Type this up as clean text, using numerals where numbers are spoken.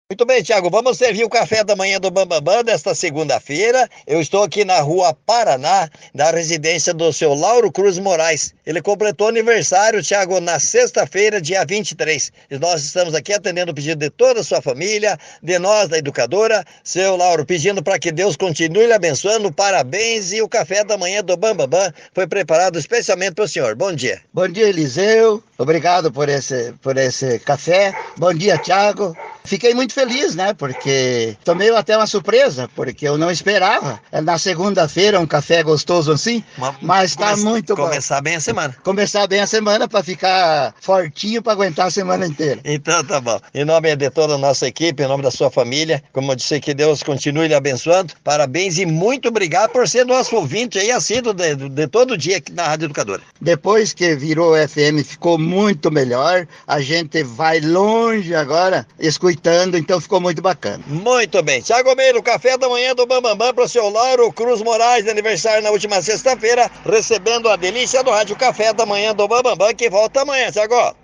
Muito bem, Thiago, vamos servir o café da manhã do Bambambam desta segunda-feira. Eu estou aqui na Rua Paraná, da residência do seu Lauro Cruz Moraes. Ele completou aniversário, Thiago, na sexta-feira, dia 23. E nós estamos aqui atendendo o pedido de toda a sua família, de nós, da educadora. Seu Lauro, pedindo para que Deus continue lhe abençoando. Parabéns, e o café da manhã do Bambambam foi preparado especialmente para o senhor. Bom dia. Bom dia, Eliseu. Obrigado por esse café. Bom dia, Thiago. Fiquei muito feliz, né? Porque tomei até uma surpresa, porque eu não esperava. Na segunda-feira, um café gostoso assim, mas tá muito bom. Começar bem a semana. Começar bem a semana para ficar fortinho para aguentar a semana inteira. Então tá bom. Em nome de toda a nossa equipe, em nome da sua família, como eu disse, que Deus continue lhe abençoando. Parabéns e muito obrigado por ser nosso ouvinte aí, assíduo de todo dia aqui na Rádio Educadora. Depois que virou FM, ficou muito melhor. A gente vai longe agora, escutando, então ficou muito bacana. Muito bem. Thiago Meiro, café da manhã do Bambambam para o seu Lauro Cruz Moraes, de aniversário na última sexta-feira, recebendo a delícia do Rádio Café da Manhã do Bambambam, que volta amanhã, Thiago.